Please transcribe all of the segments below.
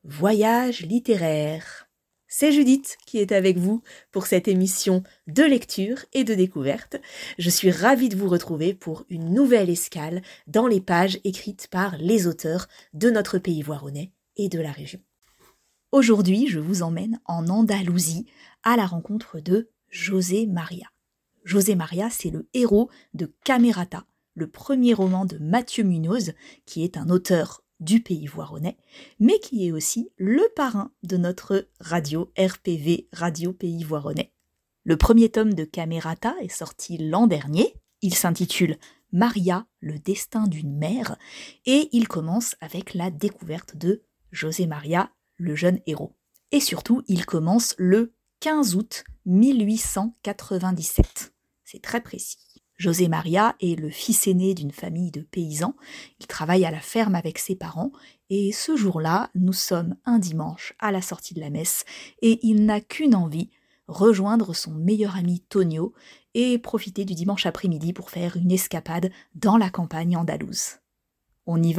Voyage littéraire. C'est Judith qui est avec vous pour cette émission de lecture et de découverte. Je suis ravie de vous retrouver pour une nouvelle escale dans les pages écrites par les auteurs de notre pays voironnais et de la région. Aujourd'hui, je vous emmène en Andalousie à la rencontre de José Maria. José Maria, c'est le héros de Camerata, le premier roman de Mathieu Munoz, qui est un auteur du pays voironnais, mais qui est aussi le parrain de notre radio RPV, Radio Pays Voironnais. Le premier tome de Camerata est sorti l'an dernier. Il s'intitule Maria, le destin d'une mère, et il commence avec la découverte de José Maria, le jeune héros. Et surtout, il commence le 15 août 1897. C'est très précis. José Maria est le fils aîné d'une famille de paysans. Il travaille à la ferme avec ses parents et ce jour-là, nous sommes un dimanche à la sortie de la messe et il n'a qu'une envie, rejoindre son meilleur ami Tonio et profiter du dimanche après-midi pour faire une escapade dans la campagne andalouse. On y va ?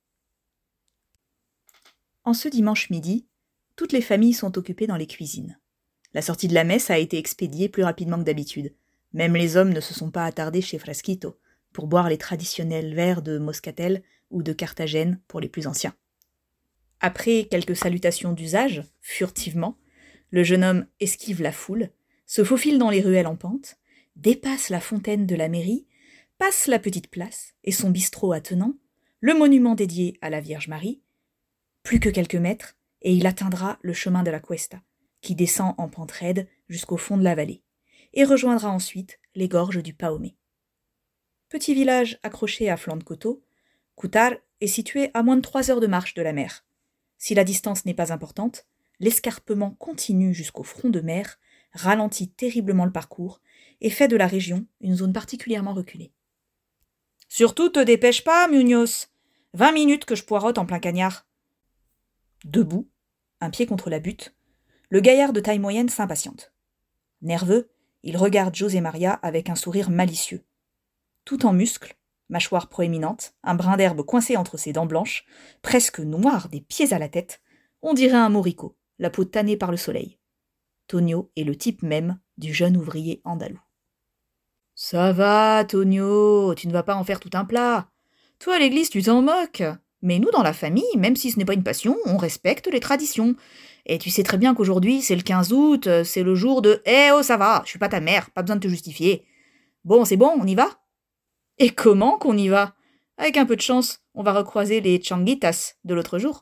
En ce dimanche midi, toutes les familles sont occupées dans les cuisines. La sortie de la messe a été expédiée plus rapidement que d'habitude. Même les hommes ne se sont pas attardés chez Frasquito pour boire les traditionnels verres de Moscatel ou de Carthagène pour les plus anciens. Après quelques salutations d'usage, furtivement, le jeune homme esquive la foule, se faufile dans les ruelles en pente, dépasse la fontaine de la mairie, passe la petite place et son bistrot attenant, le monument dédié à la Vierge Marie. Plus que quelques mètres, et il atteindra le chemin de la Cuesta, qui descend en pente raide jusqu'au fond de la vallée, et rejoindra ensuite les gorges du Paomé. Petit village accroché à flanc de coteau, Coutar est situé à moins de 3 heures de marche de la mer. Si la distance n'est pas importante, l'escarpement continu jusqu'au front de mer ralentit terriblement le parcours et fait de la région une zone particulièrement reculée. « Surtout te dépêche pas, Munoz. 20 minutes que je poirote en plein cagnard. » Debout, un pied contre la butte, le gaillard de taille moyenne s'impatiente. Nerveux, il regarde José Maria avec un sourire malicieux. Tout en muscles, mâchoire proéminente, un brin d'herbe coincé entre ses dents blanches, presque noir des pieds à la tête, on dirait un morico, la peau tannée par le soleil. Tonio est le type même du jeune ouvrier andalou. « Ça va, Tonio, tu ne vas pas en faire tout un plat. Toi, à l'église, tu t'en moques. Mais nous, dans la famille, même si ce n'est pas une passion, on respecte les traditions. Et tu sais très bien qu'aujourd'hui, c'est le 15 août, c'est le jour de « Eh oh, ça va, je suis pas ta mère, pas besoin de te justifier. Bon, c'est bon, on y va ?» Et comment qu'on y va ? Avec un peu de chance, on va recroiser les changuitas de l'autre jour.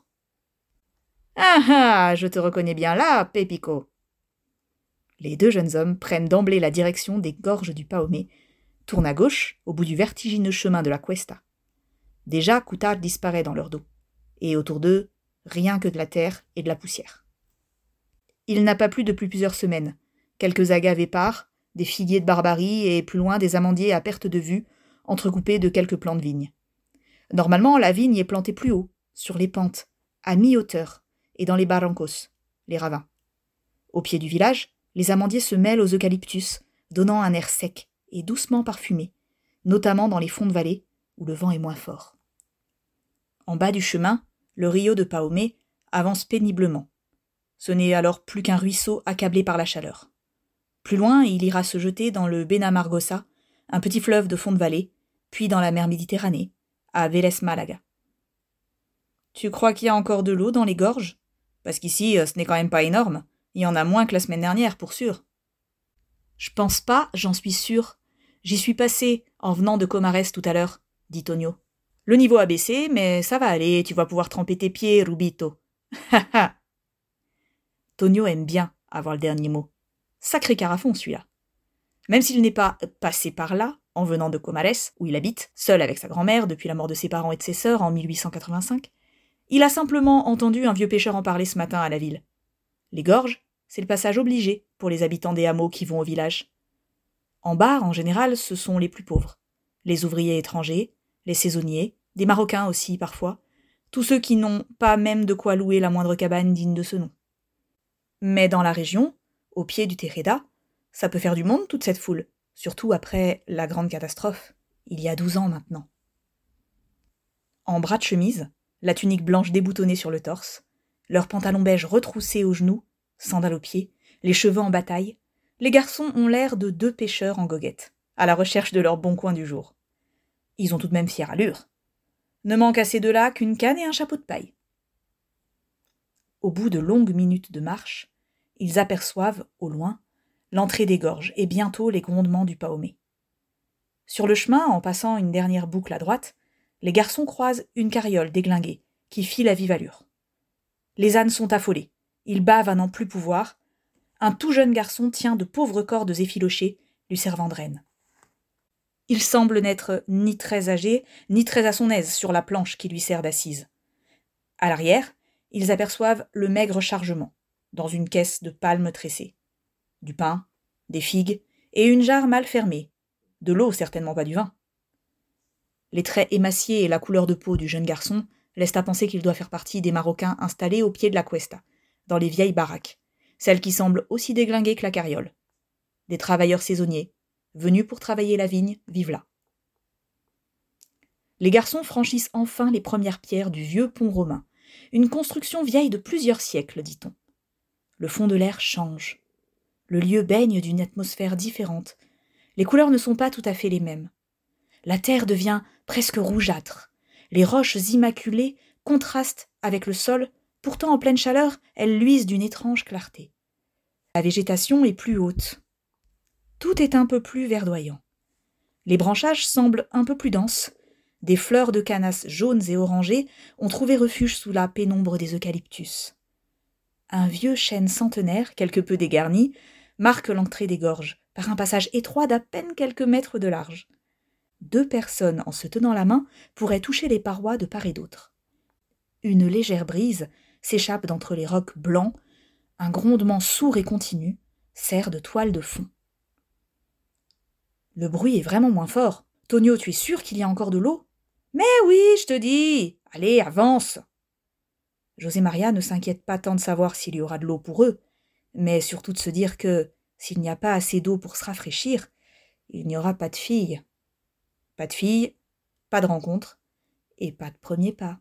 Ah ah, je te reconnais bien là, Pépico. Les deux jeunes hommes prennent d'emblée la direction des gorges du Paomé, tournent à gauche, au bout du vertigineux chemin de la Cuesta. Déjà, Coutar disparaît dans leur dos. Et autour d'eux, rien que de la terre et de la poussière. Il n'a pas plu depuis plusieurs semaines. Quelques agaves épars, des figuiers de Barbarie et plus loin des amandiers à perte de vue, entrecoupés de quelques plants de vigne. Normalement, la vigne est plantée plus haut, sur les pentes, à mi-hauteur, et dans les barrancos, les ravins. Au pied du village, les amandiers se mêlent aux eucalyptus, donnant un air sec et doucement parfumé, notamment dans les fonds de vallée, où le vent est moins fort. En bas du chemin, le rio de Paomé avance péniblement. Ce n'est alors plus qu'un ruisseau accablé par la chaleur. Plus loin, il ira se jeter dans le Benamargosa, un petit fleuve de fond de vallée, puis dans la mer Méditerranée, à Vélez Malaga. Tu crois qu'il y a encore de l'eau dans les gorges ? Parce qu'ici, ce n'est quand même pas énorme. Il y en a moins que la semaine dernière, pour sûr. Je pense pas, j'en suis sûr. J'y suis passé en venant de Comares tout à l'heure, dit Tonio. Le niveau a baissé, mais ça va aller, tu vas pouvoir tremper tes pieds, Rubito. Ha ha. Tonio aime bien avoir le dernier mot. Sacré carafon, celui-là. Même s'il n'est pas passé par là, en venant de Comares, où il habite, seul avec sa grand-mère depuis la mort de ses parents et de ses sœurs en 1885, il a simplement entendu un vieux pêcheur en parler ce matin à la ville. Les gorges, c'est le passage obligé pour les habitants des hameaux qui vont au village. En bar, en général, ce sont les plus pauvres. Les ouvriers étrangers, les saisonniers, des Marocains aussi parfois, tous ceux qui n'ont pas même de quoi louer la moindre cabane digne de ce nom. Mais dans la région, au pied du Terreda, ça peut faire du monde toute cette foule, surtout après la grande catastrophe, il y a 12 ans maintenant. En bras de chemise, la tunique blanche déboutonnée sur le torse, Leurs pantalons beige retroussés aux genoux, sandales aux pieds, les cheveux en bataille, les garçons ont l'air de 2 pêcheurs en goguette, à la recherche de leur bon coin du jour. Ils ont tout de même fière allure. Ne manque à ces deux-là qu'une canne et un chapeau de paille. Au bout de longues minutes de marche, ils aperçoivent, au loin, l'entrée des gorges et bientôt les grondements du Pahomey. Sur le chemin, en passant une dernière boucle à droite, les garçons croisent une carriole déglinguée qui file à vive allure. Les ânes sont affolés, ils bavent à n'en plus pouvoir. Un tout jeune garçon tient de pauvres cordes effilochées, lui servant de rêne. Il semble n'être ni très âgé, ni très à son aise sur la planche qui lui sert d'assise. À l'arrière, ils aperçoivent le maigre chargement, dans une caisse de palmes tressées. Du pain, des figues et une jarre mal fermée. De l'eau, certainement pas du vin. Les traits émaciés et la couleur de peau du jeune garçon laissent à penser qu'il doit faire partie des Marocains installés au pied de la cuesta, dans les vieilles baraques, celles qui semblent aussi déglinguées que la carriole. Des travailleurs saisonniers, venus pour travailler la vigne, vivent là. Les garçons franchissent enfin les premières pierres du vieux pont romain, une construction vieille de plusieurs siècles, dit-on. Le fond de l'air change. Le lieu baigne d'une atmosphère différente. Les couleurs ne sont pas tout à fait les mêmes. La terre devient presque rougeâtre. Les roches immaculées contrastent avec le sol, pourtant en pleine chaleur, elles luisent d'une étrange clarté. La végétation est plus haute. Tout est un peu plus verdoyant. Les branchages semblent un peu plus denses. Des fleurs de canasses jaunes et orangées ont trouvé refuge sous la pénombre des eucalyptus. Un vieux chêne centenaire, quelque peu dégarni, marque l'entrée des gorges, par un passage étroit d'à peine quelques mètres de large. 2 personnes, en se tenant la main, pourraient toucher les parois de part et d'autre. Une légère brise s'échappe d'entre les rocs blancs, un grondement sourd et continu sert de toile de fond. Le bruit est vraiment moins fort. Tonio, tu es sûr qu'il y a encore de l'eau ? Mais oui, je te dis. Allez, avance. José Maria ne s'inquiète pas tant de savoir s'il y aura de l'eau pour eux, mais surtout de se dire que, s'il n'y a pas assez d'eau pour se rafraîchir, il n'y aura pas de filles. Pas de filles, pas de rencontre, et pas de premier pas.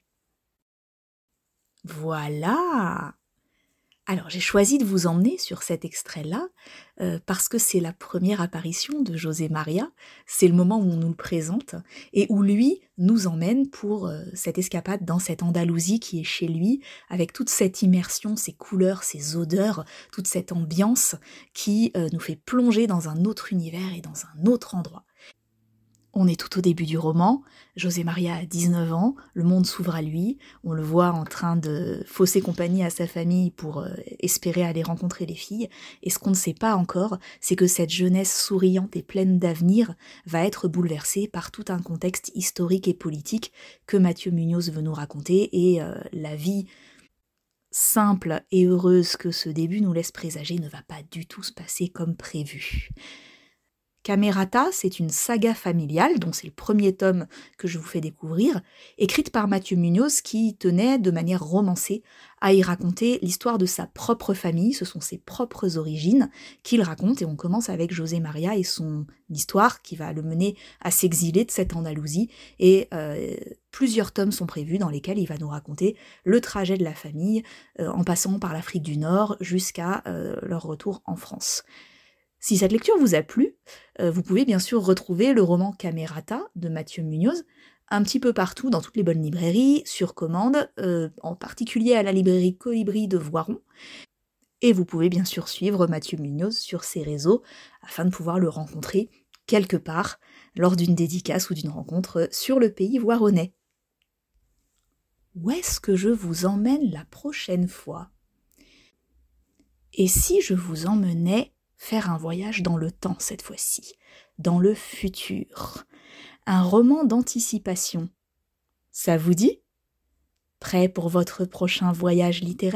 Voilà. Alors, j'ai choisi de vous emmener sur cet extrait-là parce que c'est la première apparition de José Maria, c'est le moment où on nous le présente et où lui nous emmène pour cette escapade dans cette Andalousie qui est chez lui, avec toute cette immersion, ces couleurs, ces odeurs, toute cette ambiance qui nous fait plonger dans un autre univers et dans un autre endroit. On est tout au début du roman, José Maria a 19 ans, le monde s'ouvre à lui, on le voit en train de fausser compagnie à sa famille pour espérer aller rencontrer les filles, et ce qu'on ne sait pas encore, c'est que cette jeunesse souriante et pleine d'avenir va être bouleversée par tout un contexte historique et politique que Mathieu Muñoz veut nous raconter, et la vie simple et heureuse que ce début nous laisse présager ne va pas du tout se passer comme prévu. Camerata, c'est une saga familiale, dont c'est le premier tome que je vous fais découvrir, écrite par Mathieu Muñoz qui tenait de manière romancée à y raconter l'histoire de sa propre famille, ce sont ses propres origines qu'il raconte, et on commence avec José Maria et son histoire qui va le mener à s'exiler de cette Andalousie, et plusieurs tomes sont prévus dans lesquels il va nous raconter le trajet de la famille, en passant par l'Afrique du Nord jusqu'à leur retour en France. Si cette lecture vous a plu, vous pouvez bien sûr retrouver le roman Camerata de Mathieu Muñoz un petit peu partout dans toutes les bonnes librairies, sur commande, en particulier à la librairie Colibri de Voiron. Et vous pouvez bien sûr suivre Mathieu Muñoz sur ses réseaux afin de pouvoir le rencontrer quelque part lors d'une dédicace ou d'une rencontre sur le pays voironnais. Où est-ce que je vous emmène la prochaine fois ? Et si je vous emmenais faire un voyage dans le temps cette fois-ci, dans le futur, un roman d'anticipation. Ça vous dit ? Prêt pour votre prochain voyage littéraire ?